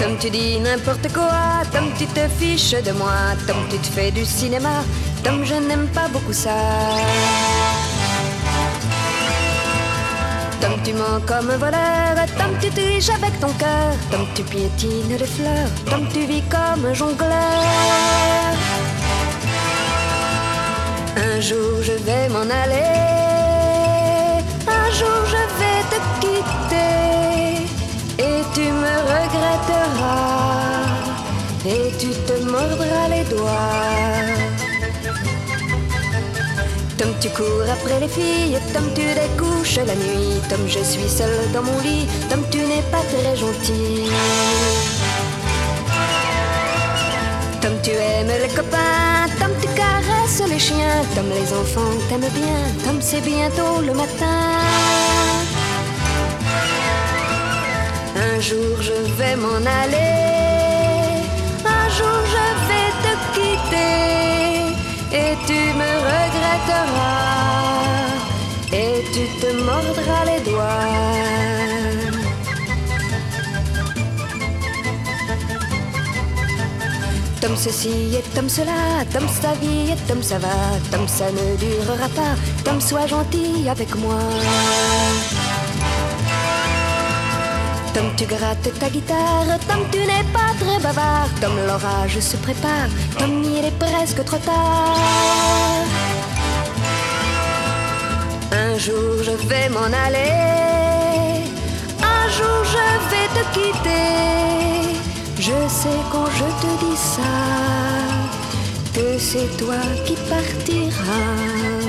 Tom, tu dis n'importe quoi, Tom, tu te fiches de moi, Tom, tu te fais du cinéma, Tom, je n'aime pas beaucoup ça. Tom, tu mens comme un voleur, Tom, tu triches avec ton cœur, Tom, tu piétines les fleurs, Tom, tu vis comme un jongleur. Un jour je vais m'en aller, un jour je vais te quitter, et tu me regretteras, et tu te mordras les doigts. Tom, tu cours après les filles, Tom, tu les couches la nuit, Tom, je suis seule dans mon lit, Tom, tu n'es pas très gentil. Tom, tu aimes les copains, Tom, tu caresses les chiens, Tom, les enfants t'aiment bien, Tom, c'est bientôt le matin. Un jour je vais m'en aller, un jour je vais te quitter, et tu me regretteras, et tu te mordras les doigts. Tom ceci et Tom cela, Tom sa vie et Tom ça va, Tom ça ne durera pas, Tom sois gentil avec moi. Tom, tu grattes ta guitare, Tom, tu n'es pas très bavard, Tom, l'orage se prépare, Tom, il est presque trop tard. Un jour je vais m'en aller, un jour je vais te quitter, je sais quand je te dis ça, que c'est toi qui partiras.